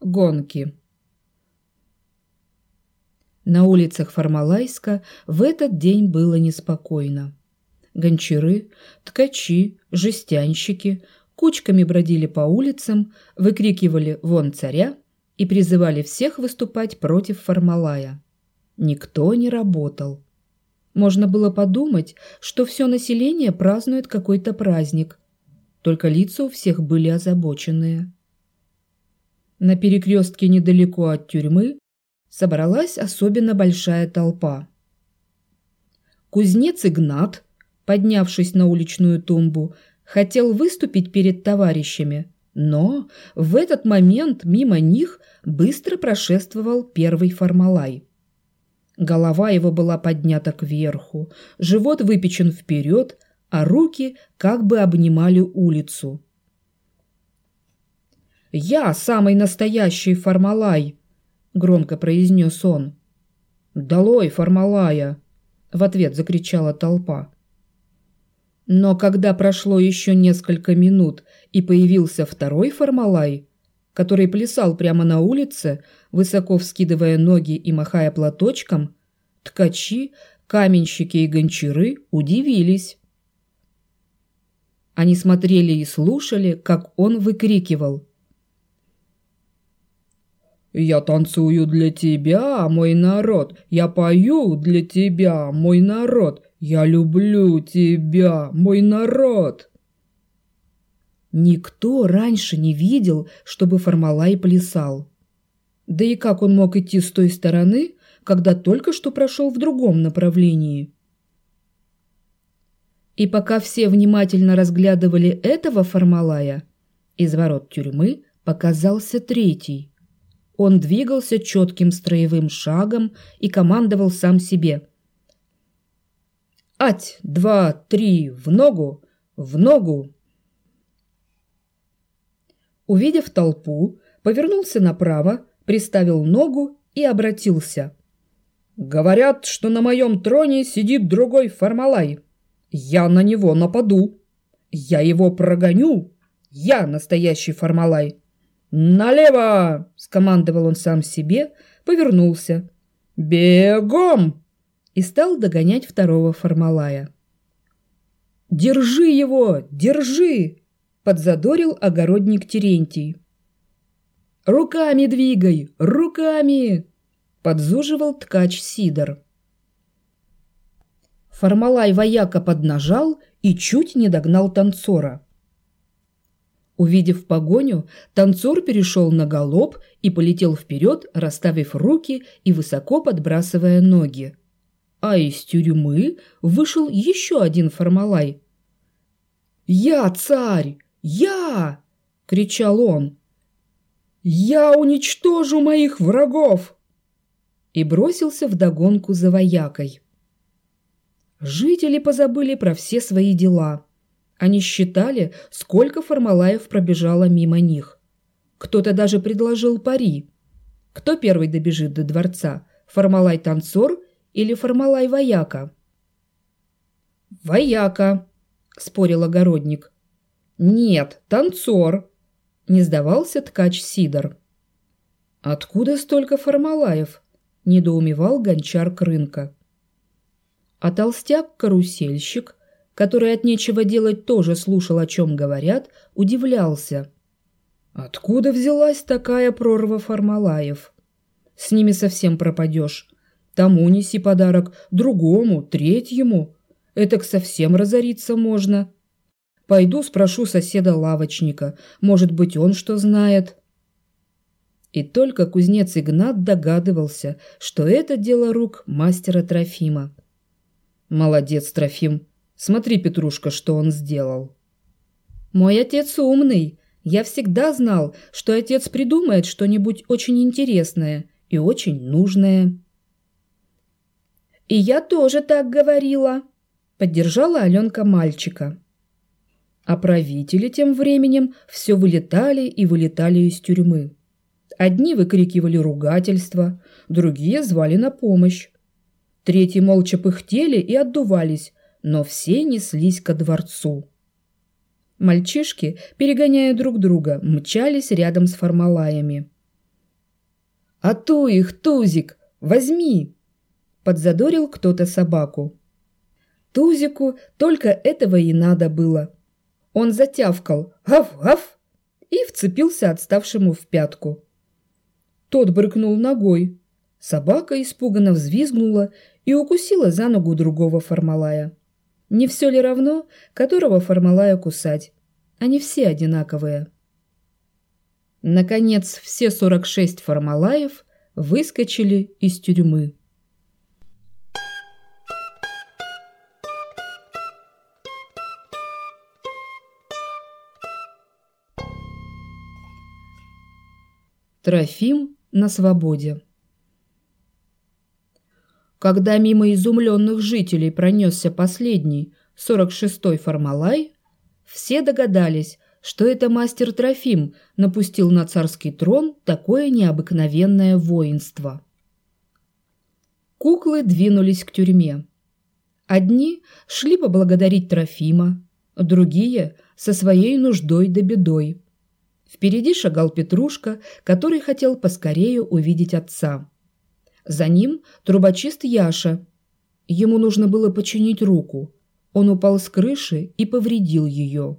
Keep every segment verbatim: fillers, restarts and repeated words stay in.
Гонки. На улицах Фармалайска в этот день было неспокойно. Гончары, ткачи, жестянщики кучками бродили по улицам, выкрикивали «Вон царя!» и призывали всех выступать против Фармалая. Никто не работал. Можно было подумать, что все население празднует какой-то праздник, только лица у всех были озабоченные. На перекрестке недалеко от тюрьмы собралась особенно большая толпа. Кузнец Игнат, поднявшись на уличную тумбу, хотел выступить перед товарищами, но в этот момент мимо них быстро прошествовал первый Фармалай. Голова его была поднята кверху, живот выпечен вперед, а руки как бы обнимали улицу. «Я самый настоящий Фармалай!» — громко произнес он. «Долой Фармалая!» — в ответ закричала толпа. Но когда прошло еще несколько минут и появился второй Фармалай, который плясал прямо на улице, высоко вскидывая ноги и махая платочком, ткачи, каменщики и гончары удивились. Они смотрели и слушали, как он выкрикивал: «Я танцую для тебя, мой народ! Я пою для тебя, мой народ! Я люблю тебя, мой народ!» Никто раньше не видел, чтобы Фармалай плясал. Да и как он мог идти с той стороны, когда только что прошел в другом направлении? И пока все внимательно разглядывали этого Фармалая, из ворот тюрьмы показался третий. Он двигался четким строевым шагом и командовал сам себе: «Ать, два, три, в ногу, в ногу!» Увидев толпу, повернулся направо, приставил ногу и обратился: «Говорят, что на моем троне сидит другой Фармалай. Я на него нападу. Я его прогоню. Я настоящий Фармалай. «Налево!» — скомандовал он сам себе, повернулся. «Бегом!» и стал догонять второго Фармалая. «Держи его! Держи!» — подзадорил огородник Терентий. «Руками двигай! Руками!» — подзуживал ткач Сидор. Фармалай-вояка поднажал и чуть не догнал танцора. Увидев погоню, танцор перешел на галоп и полетел вперед, расставив руки и высоко подбрасывая ноги. А из тюрьмы вышел еще один Фармалай. «Я царь! Я!» — кричал он. «Я уничтожу моих врагов!» И бросился вдогонку за воякой. Жители позабыли про все свои дела. Они считали, сколько Фармалаев пробежало мимо них. Кто-то даже предложил пари. Кто первый добежит до дворца, Фармалай-танцор или Фармалай-вояка? «Вояка», — спорил огородник. «Нет, танцор», — не сдавался ткач Сидор. «Откуда столько Фармалаев?» — недоумевал гончар Крынка. А толстяк-карусельщик, который от нечего делать тоже слушал, о чем говорят, удивлялся. Откуда взялась такая прорва Фармалаев? С ними совсем пропадешь. Тому неси подарок, другому, третьему. Этак совсем разориться можно. Пойду спрошу соседа-лавочника, может быть, он что знает. И только кузнец Игнат догадывался, что это дело рук мастера Трофима. Молодец, Трофим. Смотри, Петрушка, что он сделал. Мой отец умный. Я всегда знал, что отец придумает что-нибудь очень интересное и очень нужное. И я тоже так говорила, поддержала Аленка мальчика. А правители тем временем все вылетали и вылетали из тюрьмы. Одни выкрикивали ругательства, другие звали на помощь. Третьи молча пыхтели и отдувались, но все неслись ко дворцу. Мальчишки, перегоняя друг друга, мчались рядом с Фармалаями. «А ту их, Тузик, возьми!» – подзадорил кто-то собаку. Тузику только этого и надо было. Он затявкал «Гав-гав!» и вцепился отставшему в пятку. Тот брыкнул ногой. Собака испуганно взвизгнула и укусила за ногу другого Фармалая. Не все ли равно, которого Фармалая кусать? Они все одинаковые. Наконец, все сорок шесть Фармалаев выскочили из тюрьмы. Трофим на свободе. Когда мимо изумленных жителей пронесся последний, сорок шестой Фармалай, все догадались, что это мастер Трофим напустил на царский трон такое необыкновенное воинство. Куклы двинулись к тюрьме. Одни шли поблагодарить Трофима, другие – со своей нуждой да бедой. Впереди шагал Петрушка, который хотел поскорее увидеть отца. За ним трубочист Яша. Ему нужно было починить руку. Он упал с крыши и повредил ее.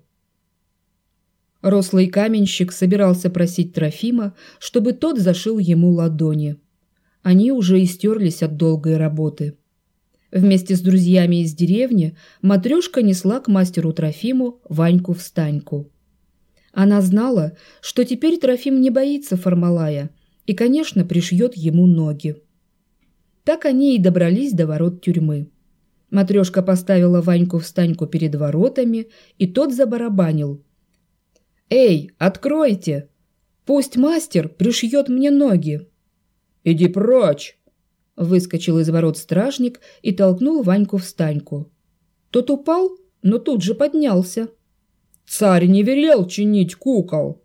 Рослый каменщик собирался просить Трофима, чтобы тот зашил ему ладони. Они уже истерлись от долгой работы. Вместе с друзьями из деревни Матрешка несла к мастеру Трофиму Ваньку-встаньку. Она знала, что теперь Трофим не боится Фармалая и, конечно, пришьет ему ноги. Так они и добрались до ворот тюрьмы. Матрешка поставила Ваньку-встаньку перед воротами, и тот забарабанил. «Эй, откройте! Пусть мастер пришьет мне ноги!» «Иди прочь!» – выскочил из ворот стражник и толкнул Ваньку-встаньку. Тот упал, но тут же поднялся. «Царь не велел чинить кукол!»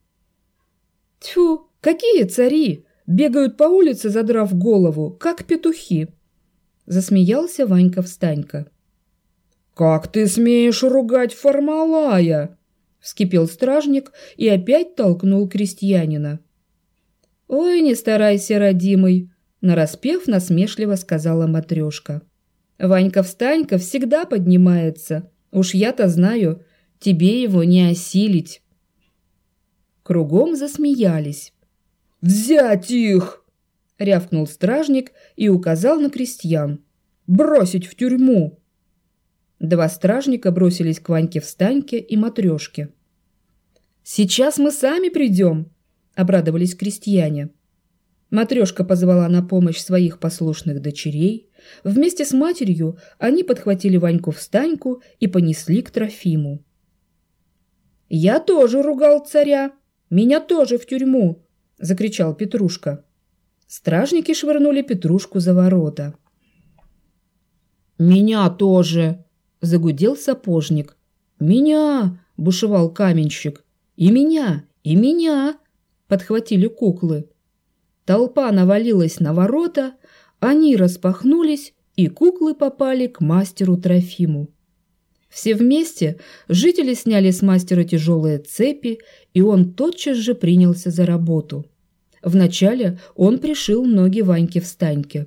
«Тьфу, какие цари! Бегают по улице, задрав голову, как петухи!» Засмеялся Ванька-встанька. «Как ты смеешь ругать Фармалая?» Вскипел стражник и опять толкнул крестьянина. «Ой, не старайся, родимый!» Нараспев насмешливо сказала Матрешка. «Ванька-встанька всегда поднимается. Уж я-то знаю, тебе его не осилить». Кругом засмеялись. «Взять их!» — рявкнул стражник и указал на крестьян. «Бросить в тюрьму!» Два стражника бросились к Ваньке-встаньке и Матрешке. «Сейчас мы сами придем!» — обрадовались крестьяне. Матрешка позвала на помощь своих послушных дочерей. Вместе с матерью они подхватили Ваньку-встаньку и понесли к Трофиму. «Я тоже ругал царя! Меня тоже в тюрьму!» — закричал Петрушка. Стражники швырнули Петрушку за ворота. «Меня тоже!» — загудел сапожник. «Меня!» — бушевал каменщик. «И меня! И меня!» — подхватили куклы. Толпа навалилась на ворота, они распахнулись, и куклы попали к мастеру Трофиму. Все вместе жители сняли с мастера тяжелые цепи, и он тотчас же принялся за работу. Вначале он пришил ноги Ваньке-встаньке.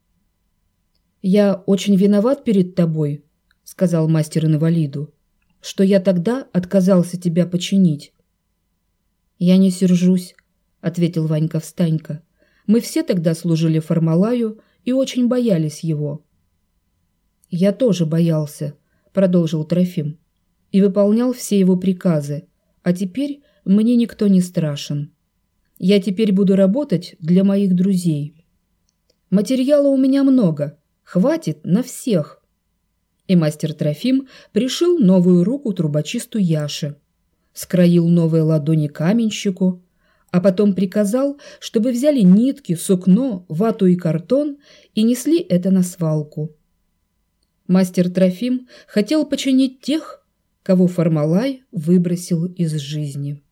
«Я очень виноват перед тобой», — сказал мастер инвалиду, «что я тогда отказался тебя починить». «Я не сержусь», — ответил Ванька-встанька. «Мы все тогда служили Фармалаю и очень боялись его». «Я тоже боялся», — продолжил Трофим, «и выполнял все его приказы, а теперь мне никто не страшен. Я теперь буду работать для моих друзей. Материала у меня много, хватит на всех». И мастер Трофим пришил новую руку трубочисту Яше, скроил новые ладони каменщику, а потом приказал, чтобы взяли нитки, сукно, вату и картон и несли это на свалку. Мастер Трофим хотел починить тех, кого Фармалай выбросил из жизни.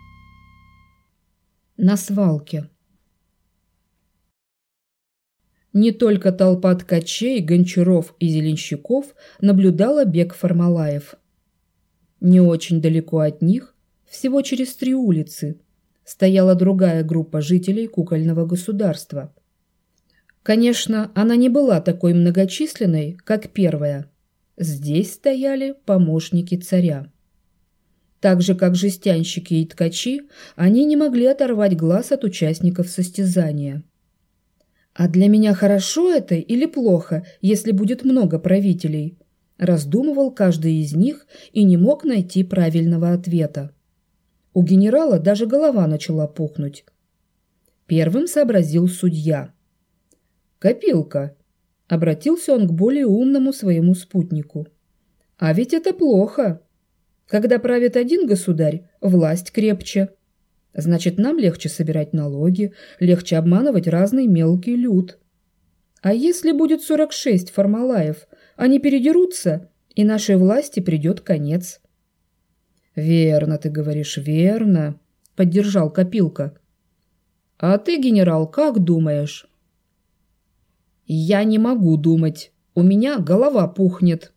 На свалке. Не только толпа ткачей, гончаров и зеленщиков наблюдала бег Фармалаев. Не очень далеко от них, всего через три улицы, стояла другая группа жителей кукольного государства. Конечно, она не была такой многочисленной, как первая. Здесь стояли помощники царя. Так же, как жестянщики и ткачи, они не могли оторвать глаз от участников состязания. «А для меня хорошо это или плохо, если будет много правителей?» – раздумывал каждый из них и не мог найти правильного ответа. У генерала даже голова начала пухнуть. Первым сообразил судья. «Копилка», – обратился он к более умному своему спутнику. «А ведь это плохо. Когда правит один государь, власть крепче. Значит, нам легче собирать налоги, легче обманывать разный мелкий люд. А если будет сорок шесть Фармалаев, они передерутся, и нашей власти придет конец». «Верно ты говоришь, верно», — поддержал Копилка. «А ты, генерал, как думаешь?» «Я не могу думать. У меня голова пухнет».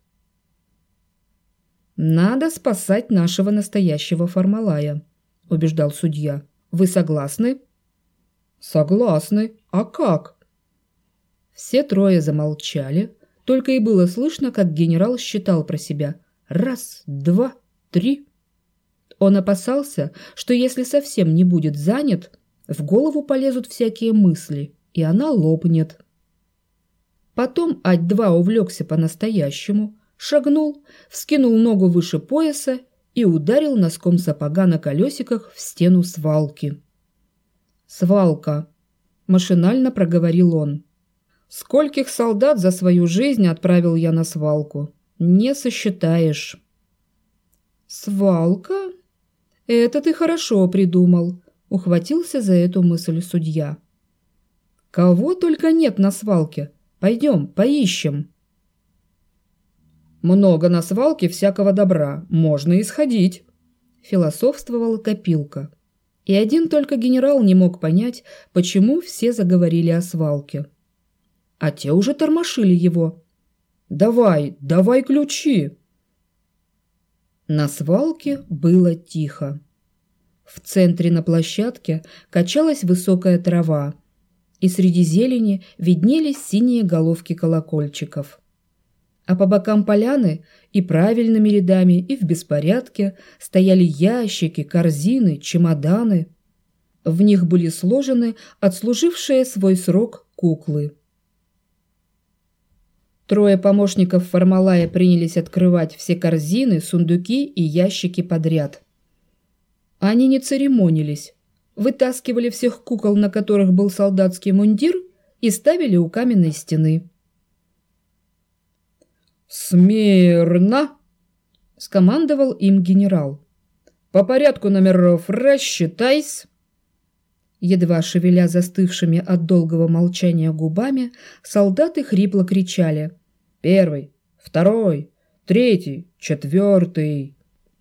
«Надо спасать нашего настоящего Фармалая», — убеждал судья. «Вы согласны?» «Согласны. А как?» Все трое замолчали, только и было слышно, как генерал считал про себя. Раз, два, три. Он опасался, что если совсем не будет занят, в голову полезут всякие мысли, и она лопнет. Потом Ать-два увлекся по-настоящему, шагнул, вскинул ногу выше пояса и ударил носком сапога на колесиках в стену свалки. «Свалка», – машинально проговорил он. «Скольких солдат за свою жизнь отправил я на свалку? Не сосчитаешь». «Свалка? Это ты хорошо придумал», – ухватился за эту мысль судья. «Кого только нет на свалке. Пойдем, поищем». «Много на свалке всякого добра, можно исходить», – философствовал Копилка. И один только генерал не мог понять, почему все заговорили о свалке. А те уже тормошили его. «Давай, давай ключи!» На свалке было тихо. В центре на площадке качалась высокая трава, и среди зелени виднелись синие головки колокольчиков. А по бокам поляны и правильными рядами, и в беспорядке стояли ящики, корзины, чемоданы. В них были сложены отслужившие свой срок куклы. Трое помощников Фармалая принялись открывать все корзины, сундуки и ящики подряд. Они не церемонились, вытаскивали всех кукол, на которых был солдатский мундир, и ставили у каменной стены. «Смирно!» – скомандовал им генерал. «По порядку номеров рассчитайся!» Едва шевеля застывшими от долгого молчания губами, солдаты хрипло кричали: «Первый, второй, третий, четвертый!»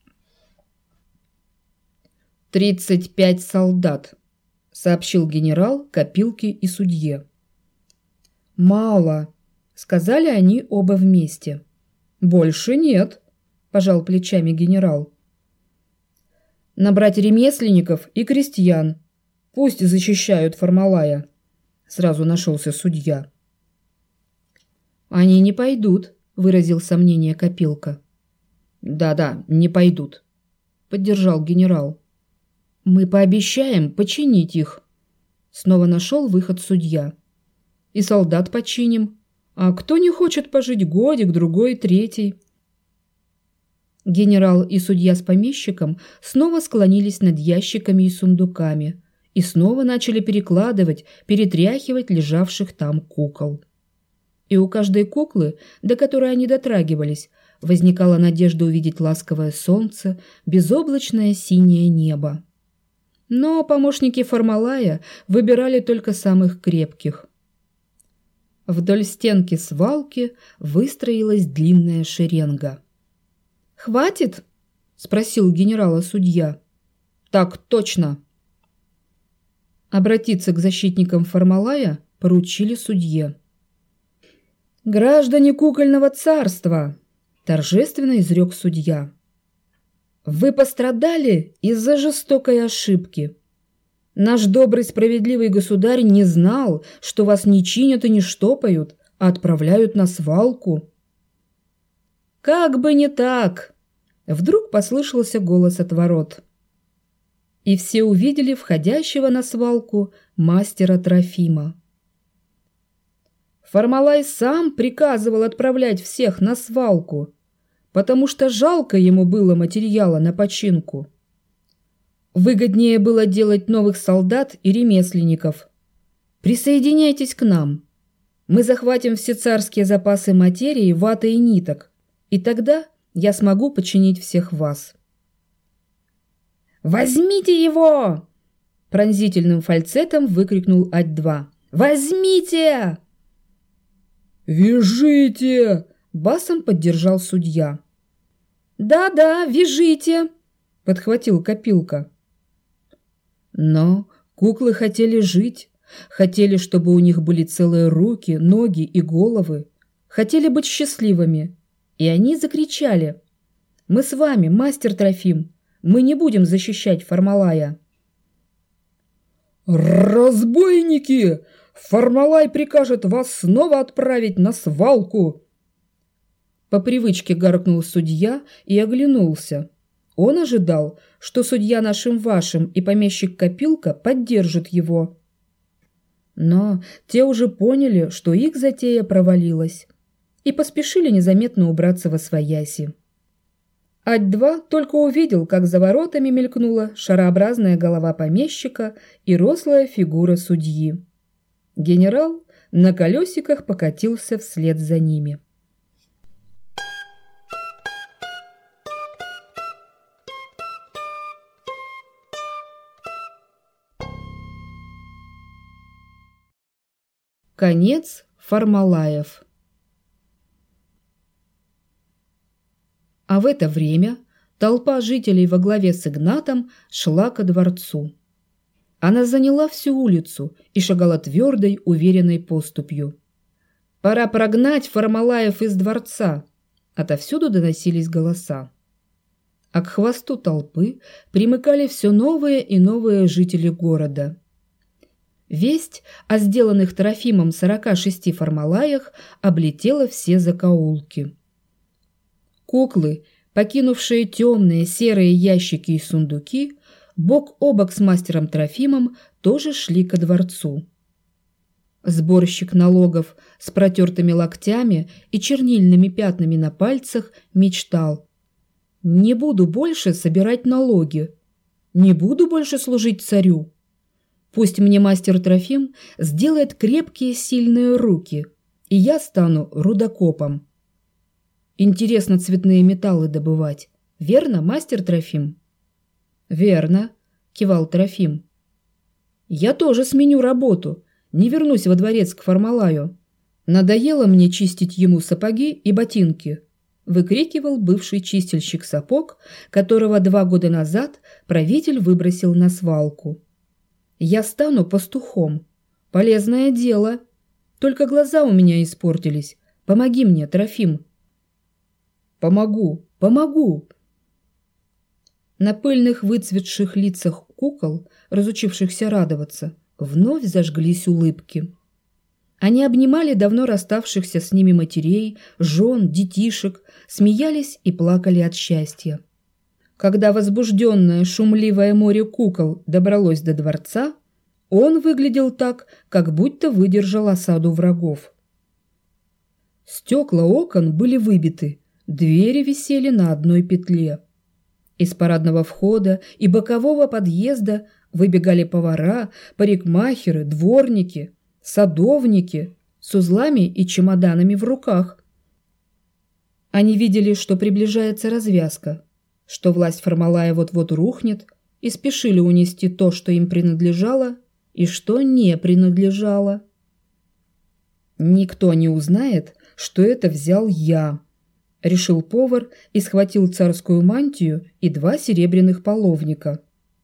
«Тридцать пять солдат», — сообщил генерал Копилке и судье. «Мало», — сказали они оба вместе. «Больше нет», — пожал плечами генерал. «Набрать ремесленников и крестьян. Пусть защищают Фармалая», — сразу нашелся судья. «Они не пойдут», — выразил сомнение Копилка. «Да-да, не пойдут», — поддержал генерал. «Мы пообещаем починить их», — снова нашел выход судья. «И солдат починим. А кто не хочет пожить годик, другой, третий?» Генерал и судья с помещиком снова склонились над ящиками и сундуками и снова начали перекладывать, перетряхивать лежавших там кукол. И у каждой куклы, до которой они дотрагивались, возникала надежда увидеть ласковое солнце, безоблачное синее небо. Но помощники Фармалая выбирали только самых крепких. Вдоль стенки свалки выстроилась длинная шеренга. «Хватит?» – спросил генерала судья. «Так точно!» Обратиться к защитникам Фармалая поручили судье. «Граждане кукольного царства!» – торжественно изрек судья. «Вы пострадали из-за жестокой ошибки. Наш добрый справедливый государь не знал, что вас не чинят и не штопают, а отправляют на свалку». «Как бы не так!» – вдруг послышался голос от ворот. И все увидели входящего на свалку мастера Трофима. Фармалай сам приказывал отправлять всех на свалку, потому что жалко ему было материала на починку. Выгоднее было делать новых солдат и ремесленников. Присоединяйтесь к нам. Мы захватим все царские запасы материи, ваты и ниток, и тогда я смогу починить всех вас. «Возьмите его!» – пронзительным фальцетом выкрикнул Ать-два. «Возьмите!» «Вяжите!» – басом поддержал судья. «Да-да, вяжите!» – подхватил Копилка. Но куклы хотели жить, хотели, чтобы у них были целые руки, ноги и головы, хотели быть счастливыми, и они закричали: «Мы с вами, мастер Трофим! Мы не будем защищать Фармалая!» «Разбойники! Фармалай прикажет вас снова отправить на свалку!» По привычке гаркнул судья и оглянулся. Он ожидал, что судья нашим-вашим и помещик Копилка поддержат его. Но те уже поняли, что их затея провалилась, и поспешили незаметно убраться восвояси. Ать-два только увидел, как за воротами мелькнула шарообразная голова помещика и рослая фигура судьи. Генерал на колесиках покатился вслед за ними. Конец Фармалаев. А в это время толпа жителей во главе с Игнатом шла ко дворцу. Она заняла всю улицу и шагала твердой, уверенной поступью. «Пора прогнать Фармалаев из дворца!» Отовсюду доносились голоса. А к хвосту толпы примыкали все новые и новые жители города. Весть о сделанных Трофимом сорока шести Фармалаях облетела все закоулки. Куклы, покинувшие темные серые ящики и сундуки, бок о бок с мастером Трофимом тоже шли ко дворцу. Сборщик налогов с протертыми локтями и чернильными пятнами на пальцах мечтал: «Не буду больше собирать налоги, не буду больше служить царю. Пусть мне мастер Трофим сделает крепкие сильные руки, и я стану рудокопом. Интересно цветные металлы добывать, верно, мастер Трофим?» «Верно», – кивал Трофим. «Я тоже сменю работу, не вернусь во дворец к Фармалаю. Надоело мне чистить ему сапоги и ботинки», – выкрикивал бывший чистильщик сапог, которого два года назад правитель выбросил на свалку. «Я стану пастухом. Полезное дело. Только глаза у меня испортились. Помоги мне, Трофим». «Помогу, помогу!» На пыльных выцветших лицах кукол, разучившихся радоваться, вновь зажглись улыбки. Они обнимали давно расставшихся с ними матерей, жен, детишек, смеялись и плакали от счастья. Когда возбужденное шумливое море кукол добралось до дворца, он выглядел так, как будто выдержал осаду врагов. Стекла окон были выбиты, двери висели на одной петле. Из парадного входа и бокового подъезда выбегали повара, парикмахеры, дворники, садовники с узлами и чемоданами в руках. Они видели, что приближается развязка, что власть Фармалая вот-вот рухнет, и спешили унести то, что им принадлежало, и что не принадлежало. «Никто не узнает, что это взял я», — решил повар и схватил царскую мантию и два серебряных половника.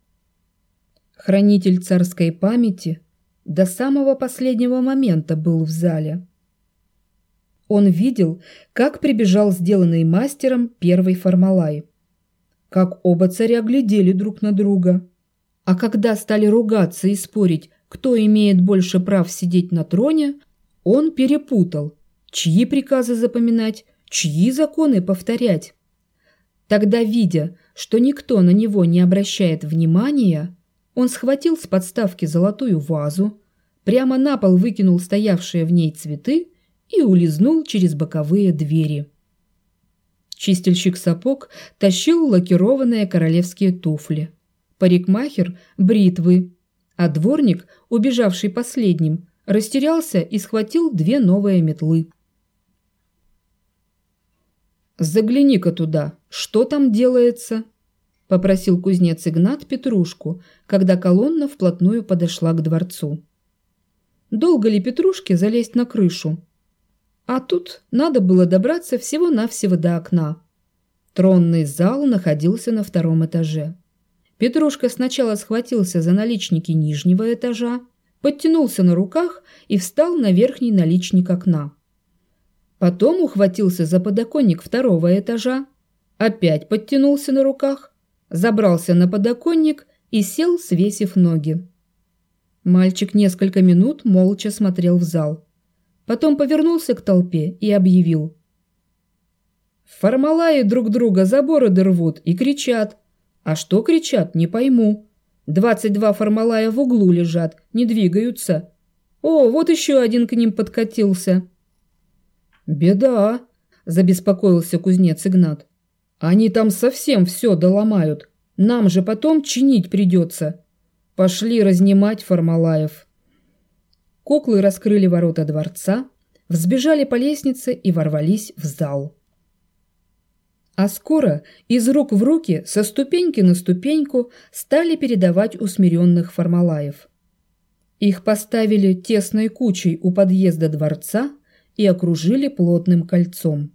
Хранитель царской памяти до самого последнего момента был в зале. Он видел, как прибежал сделанный мастером первый Фармалай, как оба царя глядели друг на друга. А когда стали ругаться и спорить, кто имеет больше прав сидеть на троне, он перепутал, чьи приказы запоминать, чьи законы повторять. Тогда, видя, что никто на него не обращает внимания, он схватил с подставки золотую вазу, прямо на пол выкинул стоявшие в ней цветы и улизнул через боковые двери. Чистильщик сапог тащил лакированные королевские туфли, парикмахер – бритвы, а дворник, убежавший последним, растерялся и схватил две новые метлы. «Загляни-ка туда, что там делается?» – попросил кузнец Игнат Петрушку, когда колонна вплотную подошла к дворцу. Долго ли Петрушке залезть на крышу? А тут надо было добраться всего-навсего до окна. Тронный зал находился на втором этаже. Петрушка сначала схватился за наличники нижнего этажа, подтянулся на руках и встал на верхний наличник окна. Потом ухватился за подоконник второго этажа, опять подтянулся на руках, забрался на подоконник и сел, свесив ноги. Мальчик несколько минут молча смотрел в зал. Потом повернулся к толпе и объявил: «Фармалаи друг друга за бороды рвут и кричат. А что кричат, не пойму. Двадцать два фармалая в углу лежат, не двигаются. О, вот еще один к ним подкатился». «Беда», – забеспокоился кузнец Игнат. «Они там совсем все доломают. Нам же потом чинить придется. Пошли разнимать фармалаев». Куклы раскрыли ворота дворца, взбежали по лестнице и ворвались в зал. А скоро из рук в руки, со ступеньки на ступеньку, стали передавать усмиренных фармалаев. Их поставили тесной кучей у подъезда дворца и окружили плотным кольцом.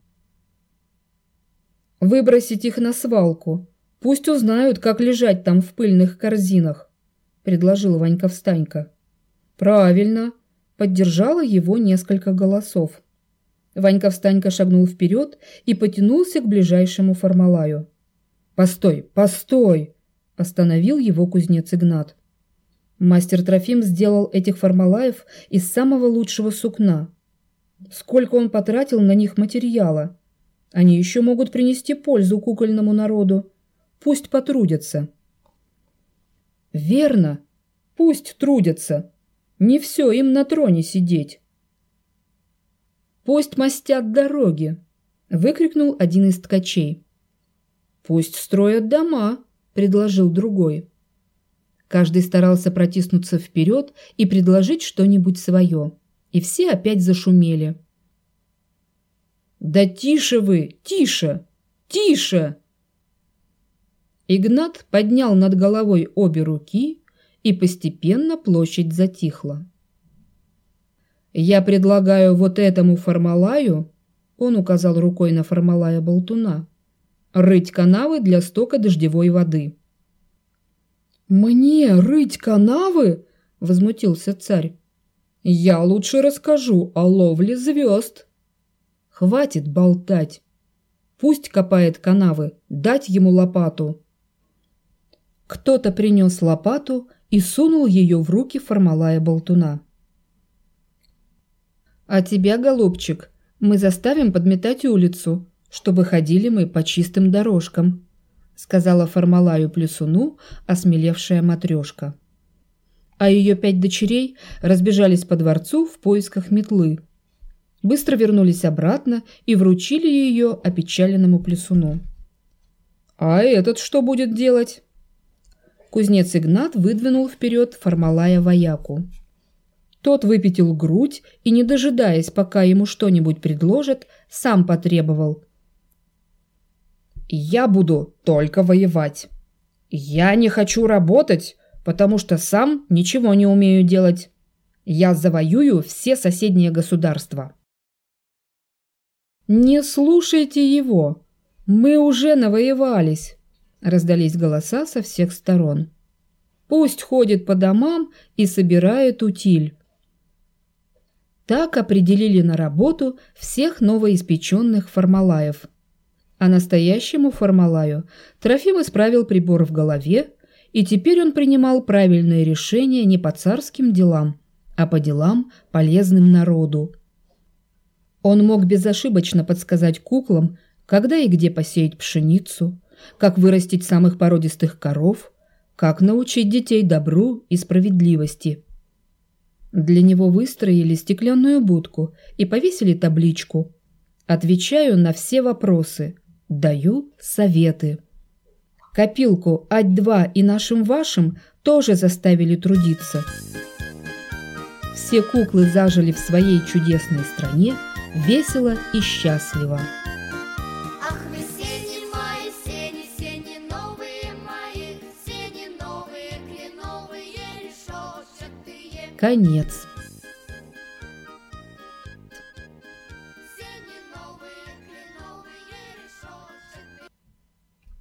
«Выбросить их на свалку, пусть узнают, как лежать там в пыльных корзинах», – предложил Ванька-Встанька. «Правильно», – поддержало его несколько голосов. Ванька-Встанька шагнул вперед и потянулся к ближайшему фармалаю. «Постой, постой!» – остановил его кузнец Игнат. Мастер Трофим сделал этих фармалаев из самого лучшего сукна. Сколько он потратил на них материала! Они еще могут принести пользу кукольному народу. Пусть потрудятся. Верно, пусть трудятся. Не все им на троне сидеть. «Пусть мастят дороги!» – выкрикнул один из ткачей. «Пусть строят дома!» – предложил другой. Каждый старался протиснуться вперед и предложить что-нибудь свое, и все опять зашумели. «Да тише вы, тише, тише!» Игнат поднял над головой обе руки, и постепенно площадь затихла. «Я предлагаю вот этому фармалаю», — он указал рукой на фармалая-болтуна, «рыть канавы для стока дождевой воды». «Мне рыть канавы?» — возмутился царь. «Я лучше расскажу о ловле звезд». «Хватит болтать. Пусть копает канавы, дать ему лопату». Кто-то принес лопату и сунул ее в руки фармалая-болтуна. «А тебя, голубчик, мы заставим подметать улицу, чтобы ходили мы по чистым дорожкам», сказала фармалаю-плесуну осмелевшая матрешка. А ее пять дочерей разбежались по дворцу в поисках метлы. Быстро вернулись обратно и вручили ее опечаленному плесуну. «А этот что будет делать?» Кузнец Игнат выдвинул вперед фармалая-вояку. Тот выпятил грудь и, не дожидаясь, пока ему что-нибудь предложат, сам потребовал: «Я буду только воевать. Я не хочу работать, потому что сам ничего не умею делать. Я завоюю все соседние государства». «Не слушайте его, мы уже навоевались», — раздались голоса со всех сторон. «Пусть ходит по домам и собирает утиль». Так определили на работу всех новоиспеченных Фармалаев. А настоящему Фармалаю Трофим исправил прибор в голове, и теперь он принимал правильные решения не по царским делам, а по делам, полезным народу. Он мог безошибочно подсказать куклам, когда и где посеять пшеницу, как вырастить самых породистых коров, как научить детей добру и справедливости. Для него выстроили стеклянную будку и повесили табличку: «Отвечаю на все вопросы, даю советы». Копилку Ать-два и нашим вашим тоже заставили трудиться. Все куклы зажили в своей чудесной стране весело и счастливо. Ах, вы сени мои, сени, сени новые мои, сени новые, кленовые, решетчатые. Конец.